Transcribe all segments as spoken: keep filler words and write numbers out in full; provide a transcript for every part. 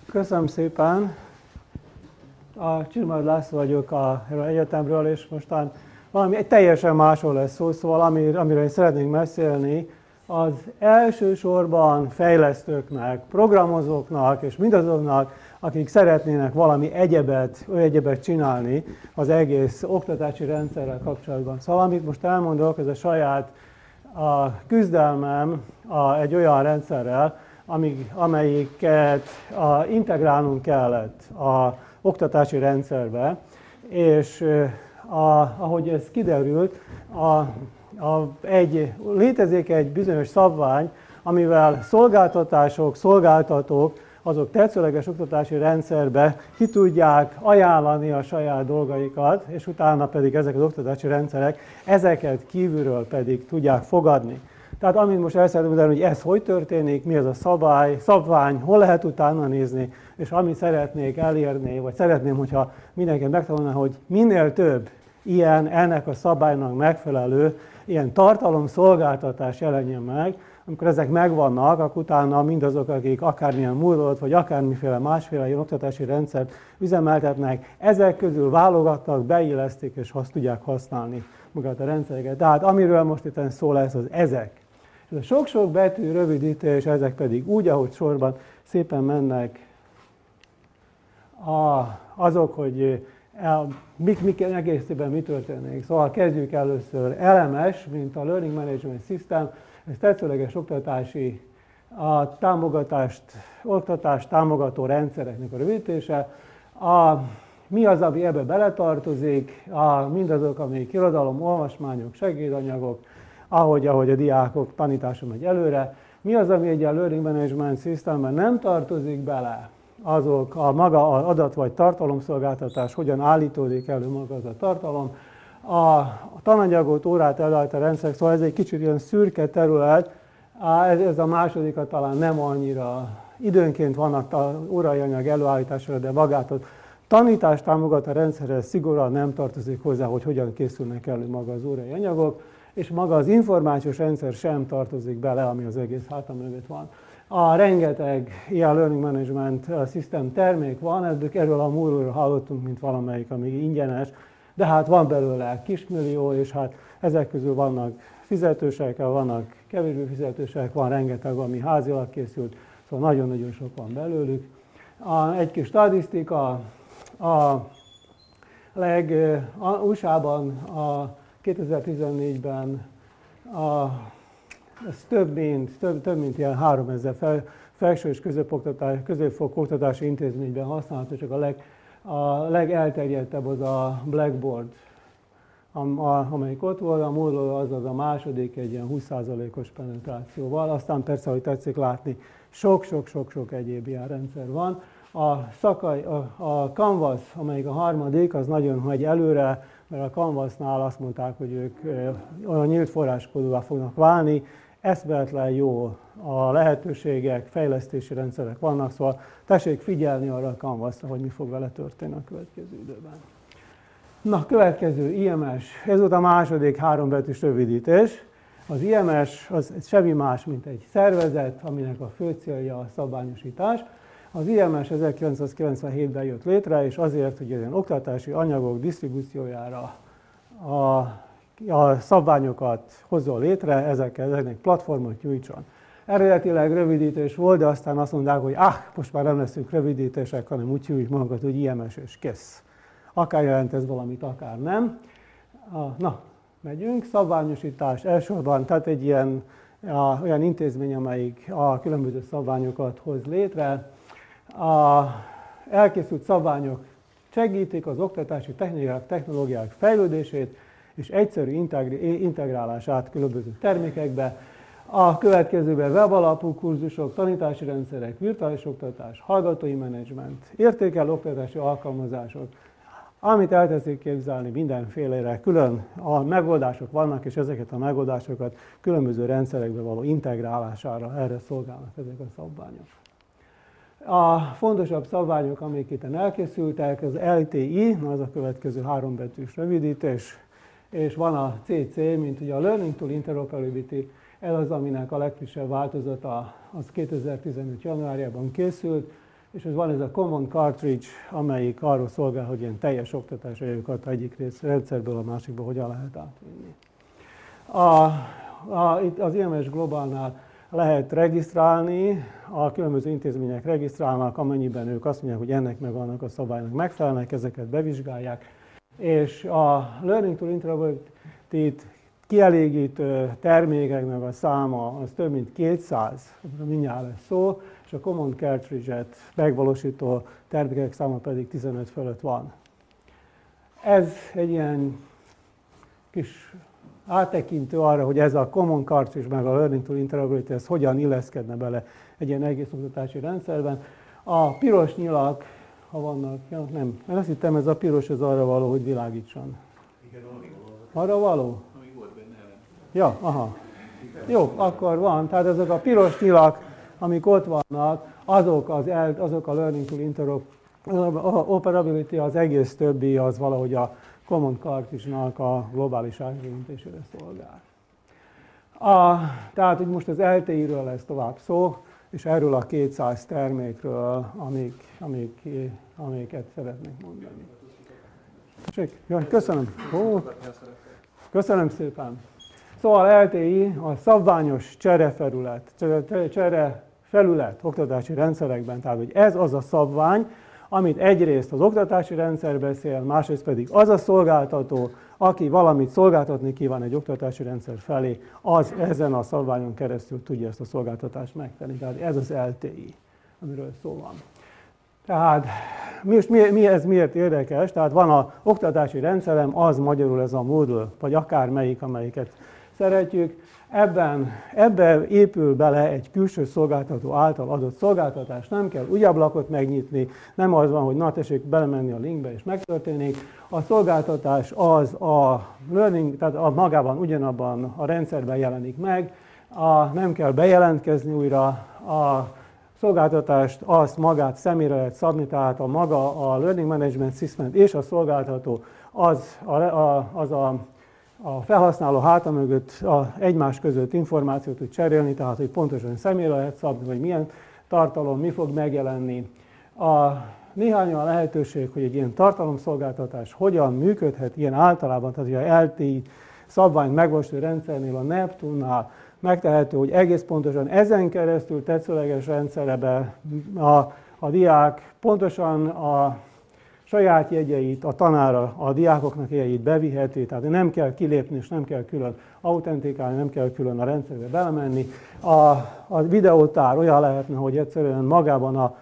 Köszönöm szépen. A Csilmar László vagyok a egyetemről, és mostan valami egy teljesen másról lesz szó, szóval amir, amiről szeretnénk beszélni, az elsősorban fejlesztőknek, programozóknak és mindazoknak, akik szeretnének valami egyebet, egyebet csinálni az egész oktatási rendszerrel kapcsolatban. Szóval amit most elmondok, ez a saját a küzdelmem a, egy olyan rendszerrel, amíg, amelyiket a, integrálnunk kellett az oktatási rendszerbe, és a, ahogy ez kiderült, a, a, egy, létezik egy bizonyos szabvány, amivel szolgáltatások, szolgáltatók, azok tetszőleges oktatási rendszerbe ki tudják ajánlani a saját dolgaikat, és utána pedig ezek az oktatási rendszerek, ezeket kívülről pedig tudják fogadni. Tehát amit most el szeretném mondani, hogy ez hogy történik, mi ez a szabály, szabvány, hol lehet utána nézni, és amit szeretnék elérni, vagy szeretném, hogyha mindenki megtanulna, hogy minél több ilyen, ennek a szabálynak megfelelő, ilyen tartalomszolgáltatás jelenjen meg. Amikor ezek megvannak, akkor utána mindazok, akik akármilyen Moodle-ot, vagy akármiféle másféle ilyen oktatási rendszert üzemeltetnek, ezek közül válogatnak, beillesztik, és azt tudják használni magát a rendszereket. Tehát amiről most itt szó lesz, az ezek. És a sok-sok betű rövidítés, ezek pedig úgy, ahogy sorban szépen mennek, a, azok, hogy el, mik, mik egészében mi történik. Szóval kezdjük először el em es, mint a Learning Management System, ez tetszőleges oktatási a támogatást, oktatást támogató rendszereknek a rövidítése. A, mi az, ami ebbe beletartozik, a, mindazok, amik irodalom, olvasmányok, segédanyagok, ahogy, ahogy a diákok tanítása megy előre. Mi az, ami egy a Learning Management Systemben nem tartozik bele, azok a maga az adat vagy tartalomszolgáltatás, hogyan állítódik elő maga az a tartalom, a tananyagot, órát előállít a rendszer, szóval ez egy kicsit ilyen szürke terület, ez a másodika talán nem annyira, időnként vannak órai anyag előállítására, de magát a tanítást támogat a rendszerhez szigorúan nem tartozik hozzá, hogy hogyan készülnek elő maga az órai anyagok, és maga az információs rendszer sem tartozik bele, ami az egész hátam mögött van. A rengeteg ilyen Learning Management System termék van, erről a Moodle-ről hallottunk, mint valamelyik, ami ingyenes, de hát van belőle kismillió, és hát ezek közül vannak fizetősek, vannak kevésbé fizetősek, van rengeteg, ami házilag készült, szóval nagyon-nagyon sok van belőlük. A, egy kis statisztika, a leg, a u es á-ban a kétezer-tizennégyben a, ez több mint, több, több mint ilyen háromezer fel, felső és középfokú oktatási intézményben használható, csak a leg A legelterjedtebb az a Blackboard, amelyik ott volt, a Moodle az az a második, egy ilyen húsz százalékos penetrációval. Aztán persze, hogy tetszik látni, sok-sok-sok-sok egyéb ilyen rendszer van. A, szakaj, a, a Canvas, amelyik a harmadik, az nagyon megy előre, mert a Canvasnál azt mondták, hogy ők olyan nyílt forráskódúvá fognak válni, eszméletlen jó a lehetőségek, fejlesztési rendszerek vannak, szóval tessék figyelni arra a Canvasra, hogy mi fog vele történni a következő időben. Na, következő i em es, ez volt a második hárombetűs rövidítés. Az i em es az semmi más, mint egy szervezet, aminek a fő célja a szabványosítás. Az i em es ezerkilencszázkilencvenhétben jött létre, és azért, hogy ilyen oktatási anyagok disztribúciójára a a szabványokat hozzon létre, ezekkel, ezeknek platformot nyújtson. Eredetileg rövidítés volt, de aztán azt mondták, hogy ah, most már nem leszünk rövidítések, hanem úgy hívjuk magunkat, hogy i em es és kész. Akár jelent ez valamit, akár nem. Na, megyünk. Szabványosítás elsősorban, tehát egy ilyen a, olyan intézmény, amelyik a különböző szabványokat hoz létre. A elkészült szabványok segítik az oktatási technikák, technológiák fejlődését, és egyszerű integrálását különböző termékekbe. A következőben webalapú kurzusok, tanítási rendszerek, virtuális oktatás, hallgatói menedzsment, értékelő oktatási alkalmazások, amit el teszik képzelni mindenfélére, külön a megoldások vannak, és ezeket a megoldásokat különböző rendszerekbe való integrálására erre szolgálnak ezek a szabványok. A fontosabb szabványok, amik itt elkészültek, az el té i, az a következő hárombetűs rövidítés, és van a cé cé, mint ugye a Learning Tool Interoperability, ez az, aminek a legfrissebb változata, az kétezer-tizenöt januárjában készült, és ez van ez a Common Cartridge, amelyik arról szolgál, hogy ilyen teljes oktatási anyagokat egyik rész rendszerből a másikba hogyan lehet átvinni. A, a, itt az i em es Globalnál lehet regisztrálni, a különböző intézmények regisztrálnak, amennyiben ők azt mondják, hogy ennek meg annak a szabálynak megfelelnek, ezeket bevizsgálják, és a Learning to Interoperability-t kielégítő termékeknek a száma az több mint kétszáz, mindjárt lesz szó, és a Common Cartridge-et megvalósító termékek száma pedig tizenöt fölött van. Ez egy ilyen kis áttekintő arra, hogy ez a Common Cartridge meg a Learning to Interoperability, ez hogyan illeszkedne bele egy ilyen egész oktatási rendszerben. A piros nyilak, ha vannak, ja, nem, én azt hittem, ez a piros, ez arra való, hogy világítson. Igen, arra való? Ami volt benne ellen. Ja, aha. Jó, akkor van. Tehát ezek a piros nyilak, amik ott vannak, azok, az el, azok a Learning to Interoperability, az egész többi, az valahogy a Common Cartridge-nak a globális átültetésére szolgál. A, tehát, hogy most az el té i-ről lesz tovább szó, és erről a kétszáz termékről, amik, amik, amiket szeretnék mondani. Jaj, köszönöm. Ó, köszönöm szépen. Szóval el té i a szabványos cserefelület, cserefelület oktatási rendszerekben, tehát hogy ez az a szabvány, amit egyrészt az oktatási rendszer beszél, másrészt pedig az a szolgáltató, aki valamit szolgáltatni kíván egy oktatási rendszer felé, az ezen a szabványon keresztül tudja ezt a szolgáltatást megtenni. Tehát ez az el té i, amiről szó van. Tehát mi, mi, ez miért érdekes? Tehát van az oktatási rendszerem, az magyarul ez a Moodle, vagy akármelyik, amelyiket szeretjük. Ebben, ebben épül bele egy külső szolgáltató által adott szolgáltatás. Nem kell új ablakot megnyitni, nem az van, hogy na tessék belemenni a linkbe és megtörténik. A szolgáltatás az a learning, tehát a magában ugyanabban a rendszerben jelenik meg, a, nem kell bejelentkezni újra, a szolgáltatást azt magát személyre lehet szabni, tehát a maga a Learning Management System és a szolgáltató az a, a, az a a felhasználó háta mögött a egymás között információt tud cserélni, tehát hogy pontosan személyre lehet szabni, hogy milyen tartalom, mi fog megjelenni. A néhány a lehetőség, hogy egy ilyen tartalomszolgáltatás hogyan működhet ilyen általában, tehát hogy a el té i szabvány megvalósító rendszernél, a Neptune-nál megtehető, hogy egész pontosan ezen keresztül tetszőleges rendszerbe a, a diák pontosan a saját jegyeit, a tanára, a diákoknak jegyeit beviheti, tehát nem kell kilépni, és nem kell külön autentikálni, nem kell külön a rendszerbe belemenni. A, a videótár olyan lehetne, hogy egyszerűen magában a,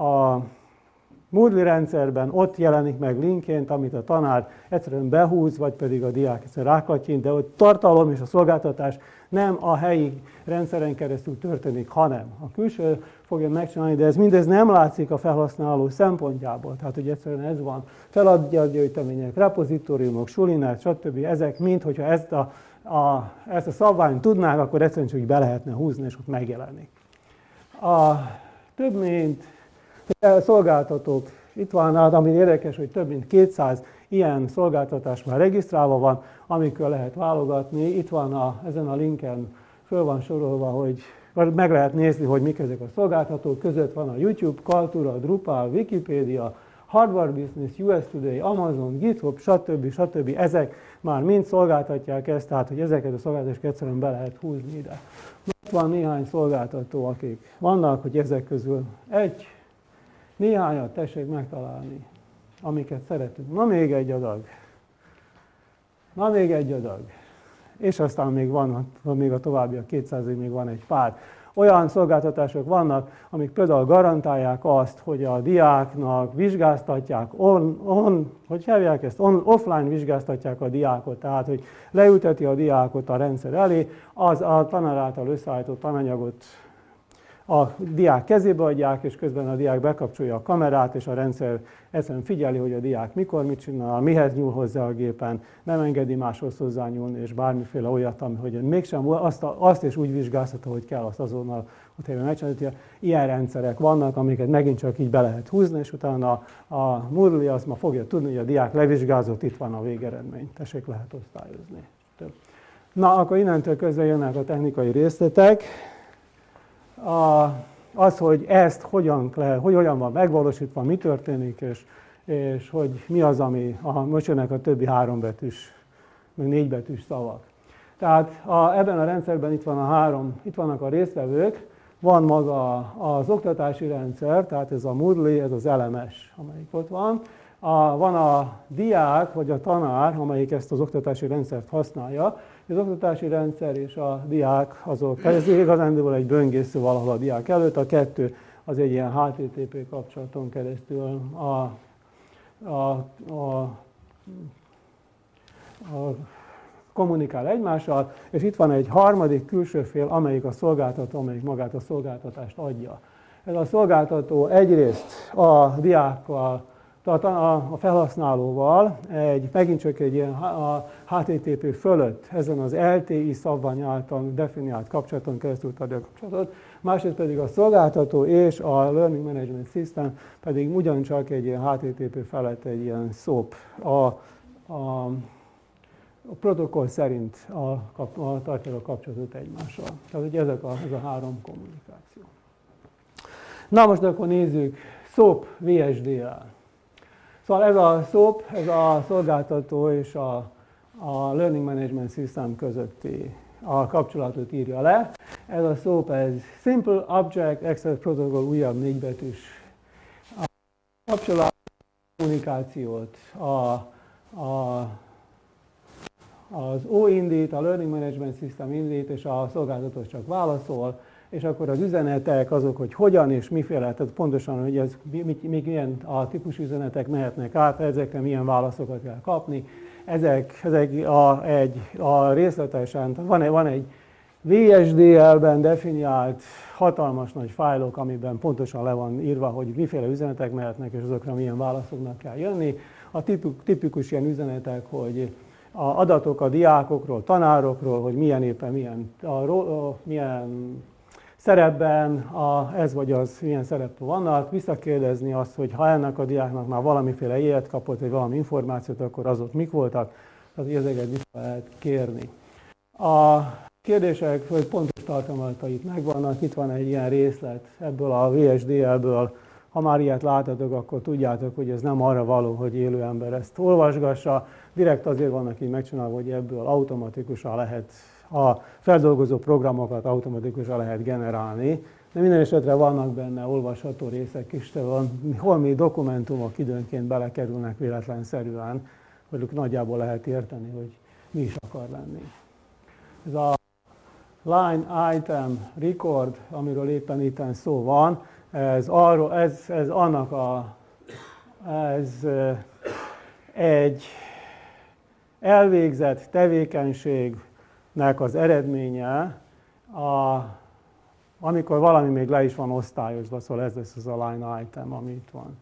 a Moodle rendszerben ott jelenik meg linkként, amit a tanár egyszerűen behúz, vagy pedig a diák egyszerűen rákatyint, de ott tartalom és a szolgáltatás nem a helyi rendszeren keresztül történik, hanem a külső fogja megcsinálni, de ez mindez nem látszik a felhasználó szempontjából. Tehát, hogy egyszerűen ez van, feladatgyűjtemények, repozitóriumok, sulinet, stb. Ezek mind, hogyha ezt a, a, ezt a szabványt tudnák, akkor egyszerűen csak be lehetne húzni, és ott megjelenik. A több mint szolgáltatók, itt van, ami érdekes, hogy több mint kétszáz ilyen szolgáltatás már regisztrálva van, amikről lehet válogatni. Itt van a, ezen a linken, föl van sorolva, hogy meg lehet nézni, hogy mik ezek a szolgáltatók. Között van a YouTube, Kaltura, Drupal, Wikipedia, Hardware Business, u es Today, Amazon, GitHub, stb. stb. Ezek már mind szolgáltatják ezt, tehát hogy ezeket a szolgáltatásokat egyszerűen be lehet húzni ide. Itt van néhány szolgáltató, akik vannak, hogy ezek közül egy, néhányat tessék megtalálni, amiket szeretünk. Na még egy adag. Na még egy adag. És aztán még van, még a továbbiak kétszázig még van egy pár. Olyan szolgáltatások vannak, amik például garantálják azt, hogy a diáknak vizsgáztatják, on, on, hogy hívják ezt, on, offline vizsgáztatják a diákot, tehát hogy leülteti a diákot a rendszer elé, az a tanár által összeállított tananyagot a diák kezébe adják, és közben a diák bekapcsolja a kamerát, és a rendszer egyszerűen figyeli, hogy a diák mikor mit csinál, mihez nyúl hozzá a gépen, nem engedi máshoz hozzányúlni, és bármiféle olyat, ami, hogy mégsem azt, azt is úgy vizsgáztatja, hogy kell azt azonnal ott helyben megcsinálni. Ilyen rendszerek vannak, amiket megint csak így be lehet húzni, és utána a Moodle azt ma fogja tudni, hogy a diák levizsgázott, itt van a végeredmény. Tessék, lehet osztályozni. Na, akkor innentől kezdve jönnek a technikai részletek. A, az, hogy ezt hogyan, hogy hogyan van megvalósítva, mi történik, és, és hogy mi az, ami a, most jönnek a többi hárombetűs, meg négybetűs szavak. Tehát a, ebben a rendszerben itt van a három, itt vannak a résztvevők, van maga az oktatási rendszer, tehát ez a Moodle, ez az el em es, amelyik ott van. A, van a diák, vagy a tanár, amelyik ezt az oktatási rendszert használja. Az oktatási rendszer és a diák, azok, ez igazándiból egy böngésző valahol a diák előtt, a kettő az egy ilyen há té té pé kapcsolaton keresztül a, a, a, a kommunikál egymással, és itt van egy harmadik külső fél, amelyik a szolgáltató, amelyik magát a szolgáltatást adja. Ez a szolgáltató egyrészt a diákkal, a felhasználóval egy, megint csak egy ilyen a há té té pé fölött, ezen az el té i szabvány által definiált kapcsolaton keresztül adja a kapcsolatot, másrészt pedig a szolgáltató és a Learning Management System pedig ugyancsak egy ilyen há té té pé felett egy ilyen szop. A, a, a protokoll szerint a, a, tartja a kapcsolatot egymással. Tehát, hogy ezek a, ez a három kommunikáció. Na most akkor nézzük, szop vé es dé el. Szóval ez a szop, ez a szolgáltató és a, a Learning Management System közötti a kapcsolatot írja le. Ez a szop, ez Simple Object Access Protocol újabb négybetűs kapcsolat, kommunikációt, a, a, az ó indít, a Learning Management System indít, és a szolgáltató csak válaszol, és akkor az üzenetek azok, hogy hogyan és miféle, tehát pontosan, hogy ez, még milyen a típusú üzenetek mehetnek át, ezekre milyen válaszokat kell kapni. Ezek, ezek a, egy, a részletesen, tehát van egy, van egy vé es dé el-ben definiált hatalmas nagy fájlok, amiben pontosan le van írva, hogy miféle üzenetek mehetnek, és azokra milyen válaszoknak kell jönni. A tipikus ilyen üzenetek, hogy a adatok a diákokról, tanárokról, hogy milyen éppen milyen, a, a, milyen szerepben a, ez vagy az, milyen szerepben vannak, visszakérdezni azt, hogy ha ennek a diáknak már valamiféle ilyet kapott, vagy valami információt, akkor azok mik voltak, tehát ezeket vissza lehet kérni. A kérdések, hogy pontos tartalmatait megvannak, itt van egy ilyen részlet ebből a vé es dé el-ből, ha már ilyet látatok, akkor tudjátok, hogy ez nem arra való, hogy élő ember ezt olvasgassa, direkt azért vannak így megcsinálva, hogy ebből automatikusan lehet a feldolgozó programokat automatikusan lehet generálni, de minden esetre vannak benne olvasható részek is, holmi dokumentumok időnként belekerülnek véletlenszerűen, hogy nagyjából lehet érteni, hogy mi is akar lenni. Ez a line item record, amiről éppen itt szó van, ez, arról, ez, ez annak a, ez egy elvégzett tevékenység, nek az eredménye, a, amikor valami még le is van osztályozva, szóval ez lesz az a line item, ami itt van.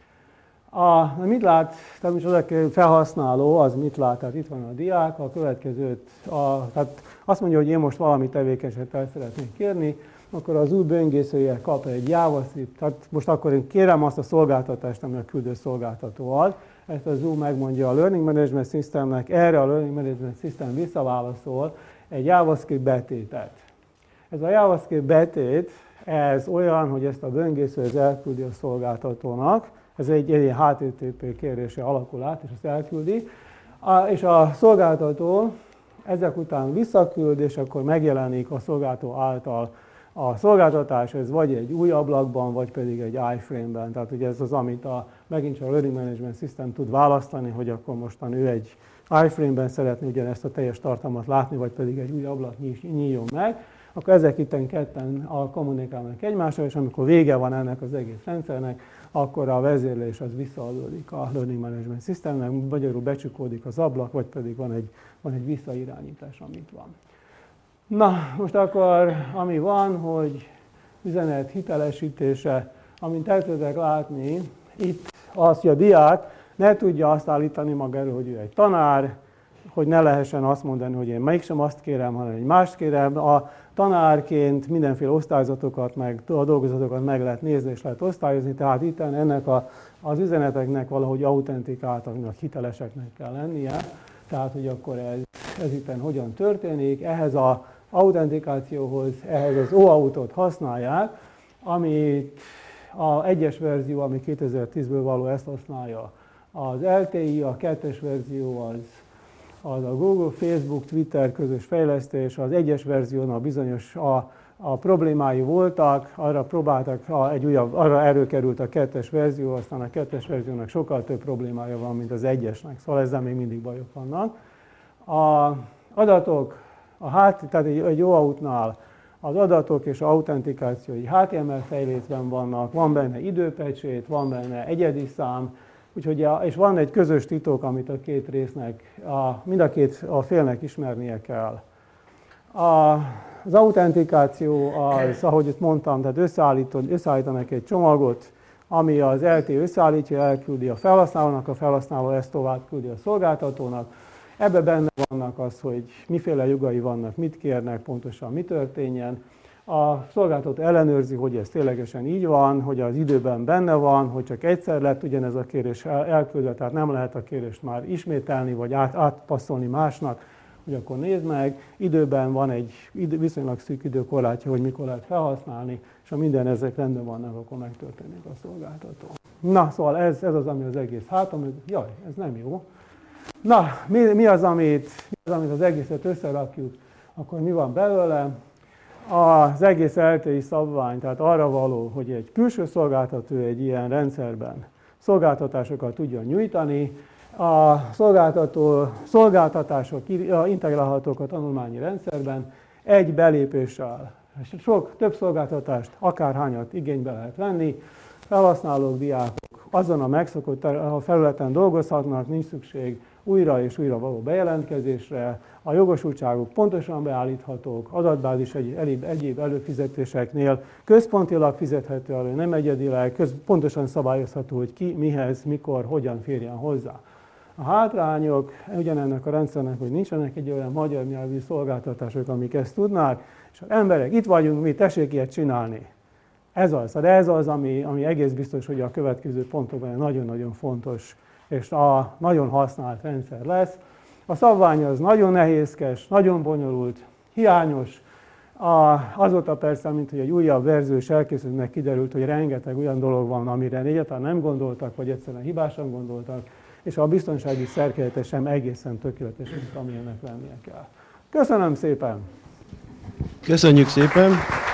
A, mit lát, tehát most az a felhasználó, az mit lát, tehát itt van a diák, a következőt, a, tehát azt mondja, hogy én most valami tevékenységet el szeretnék kérni, akkor az új böngészője kap egy JavaScript, tehát most akkor én kérem azt a szolgáltatást, ami a küldő szolgáltató ad, ezt az u megmondja a Learning Management Systemnek, erre a Learning Management System visszaválaszol egy JavaScript betétet. Ez a JavaScript betét, ez olyan, hogy ezt a böngésző elküldi a szolgáltatónak, ez egy, egy há té té pé kérése alakul át, és ezt elküldi, a, és a szolgáltató ezek után visszaküld, és akkor megjelenik a szolgáltató által a szolgáltatás, ez vagy egy új ablakban, vagy pedig egy iframe-ben. Tehát ugye ez az, amit a, megint csak a Learning Management System tud választani, hogy akkor mostan ő egy iframe-ben szeretné ugyanezt a teljes tartalmat látni, vagy pedig egy új ablak nyíljon meg, akkor ezek itten ketten kommunikálnak egymással, és amikor vége van ennek az egész rendszernek, akkor a vezérlés az visszaadódik a Learning Management Systemnek, magyarul becsukódik az ablak, vagy pedig van egy, van egy visszairányítás, amit van. Na, most akkor ami van, hogy üzenet hitelesítése, amint el tudják látni, itt az, hogy a diák ne tudja azt állítani magáról, hogy ő egy tanár, hogy ne lehessen azt mondani, hogy én mégsem azt kérem, hanem egy mást kérem. A tanárként mindenféle osztályzatokat, meg a dolgozatokat meg lehet nézni és lehet osztályozni, tehát itt ennek a, az üzeneteknek valahogy autentikáltaknak, hiteleseknek kell lennie. Tehát, hogy akkor ez, ez itt hogyan történik, ehhez az autentikációhoz, ehhez az o autot használják, amit a egyes verzió, ami kétezer-tízből való, ezt használja. Az el té i, a kettes verzió az, az a Google, Facebook, Twitter közös fejlesztés, az egyes verziónak bizonyos a, a problémái voltak, arra próbáltak, egy újabb, arra előkerült a kettes verzió, aztán a kettes verziónak sokkal több problémája van, mint az egyesnek, szóval ezzel még mindig bajok vannak. Az adatok, a hát, tehát egy, egy o auth-nál az adatok és az autentikációi há té em el fejlécben vannak, van benne időpecsét, van benne egyedi szám, úgyhogy a, és van egy közös titok, amit a két résznek, a, mind a két a félnek ismernie kell. A, az autentikáció az, ahogy itt mondtam, tehát összeállítanak egy csomagot, ami az el té összeállítja, elküldi a felhasználónak, a felhasználó ezt tovább küldi a szolgáltatónak. Ebben benne vannak az, hogy miféle jogai vannak, mit kérnek, pontosan mi történjen. A szolgáltató ellenőrzi, hogy ez ténylegesen így van, hogy az időben benne van, hogy csak egyszer lett ugyanez a kérés elküldve, tehát nem lehet a kérést már ismételni, vagy át, átpasszolni másnak, hogy akkor nézd meg, időben van egy viszonylag szűk időkorlátja, hogy mikor lehet felhasználni, és ha minden ezek rendben vannak, akkor megtörténik a szolgáltató. Na, szóval ez, ez az, ami az egész hátam, jaj, ez nem jó. Na, mi, mi, az, amit, mi az, amit az egészet összerakjuk, akkor mi van belőle? Az egész el té i szabvány, tehát arra való, hogy egy külső szolgáltató egy ilyen rendszerben szolgáltatásokat tudjon nyújtani, a szolgáltató, szolgáltatások integrálhatók a tanulmányi rendszerben egy belépéssel. Sok, több szolgáltatást, akárhányat igénybe lehet venni, felhasználók, diákok azon a megszokott a felületen dolgozhatnak, nincs szükség újra és újra való bejelentkezésre, a jogosultságok pontosan beállíthatók, adatbázis egy, egyéb, egyéb előfizetéseknél központilag fizethető elő, nem egyedileg, köz, pontosan szabályozható, hogy ki, mihez, mikor, hogyan férjen hozzá. A hátrányok ugyanennek a rendszernek, hogy nincsenek egy olyan magyar nyelvű szolgáltatások, amik ezt tudnák, és az emberek, itt vagyunk, mi tessék ilyet csinálni. Ez az, de ez az, ami, ami egész biztos, hogy a következő pontokban nagyon-nagyon fontos, és a nagyon használt rendszer lesz. A szabvány az nagyon nehézkes, nagyon bonyolult, hiányos. A, azóta persze, mint hogy egy újabb verzió is elkészültnek kiderült, hogy rengeteg olyan dolog van, amire egyáltalán nem gondoltak, vagy egyszerűen hibásan gondoltak, és a biztonsági szerkezete sem egészen tökéletes, amilyennek lennie kell. Köszönöm szépen! Köszönjük szépen!